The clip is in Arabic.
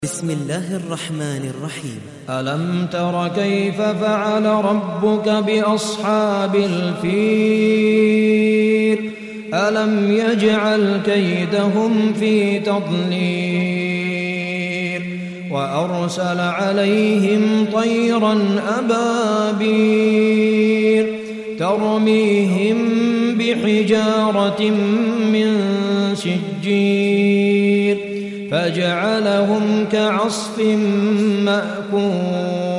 بسم الله الرحمن الرحيم. ألم تر كيف فعل ربك بأصحاب الفيل ألم يجعل كيدهم في تضليل وأرسل عليهم طيرا أبابيل ترميهم بحجارة من سجيل فجعلهم كعصف مأكول.